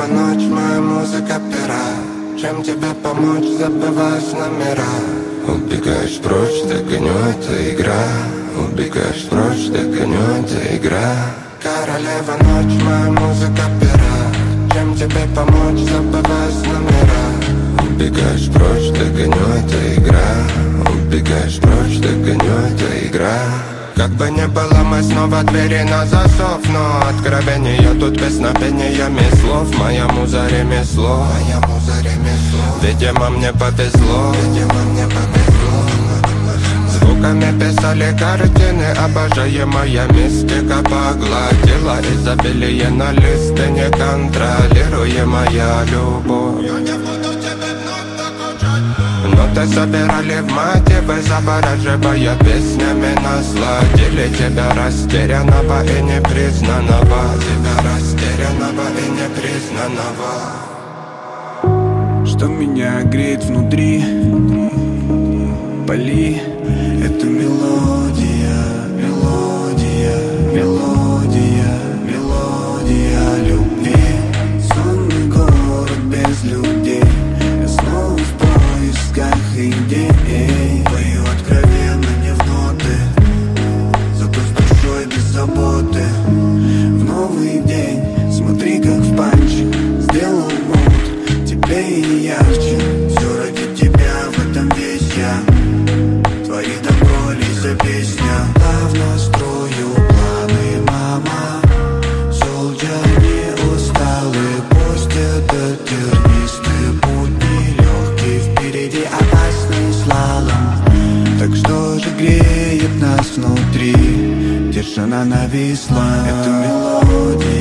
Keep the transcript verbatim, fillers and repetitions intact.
ночь, моя музыка пера. Чем тебе помочь, забываешь номера. Убегаешь прочь, догоню, это игра. Убегаешь прочь, догоню, это игра. Королева ночь, моя музыка пера. Чем тебе помочь, забываешь номера. Убегаешь прочь, догоню, это игра. Убегаешь прочь, догоню, это игра. Как бы ни было, мы снова двери на засов. Но откровения тут песнопениями слов. Моя муза ремесло, моя муза ремесло. Видимо, мне повезло, видимо, мне повезло. Звуками писали картины, обожаемая мистика погладила изобилие на листы, неконтролируемая любовь. Ноты собирали в мотивы, завораживая песнями, насладили тебя растерянного и непризнанного. Тебя растерянного и непризнанного. Что меня греет внутри, пали, это мелодия, мелодия, мелодия, мелодия любви. Сонный город без людей, я снова в поисках идей. Пою откровенно, не в ноты, зато с душой без заботы. В новый день, смотри, как в панче сделал мод, теплее и ярче. Все ради тебя, в этом весь я. Твори добро, лися песня. Плавно строю планы, мама. Солнце не усталый, пусть этот тернистый путь нелегкий. Впереди опасный слалом. Так что же греет нас внутри? Тишина нависла, это мелодия.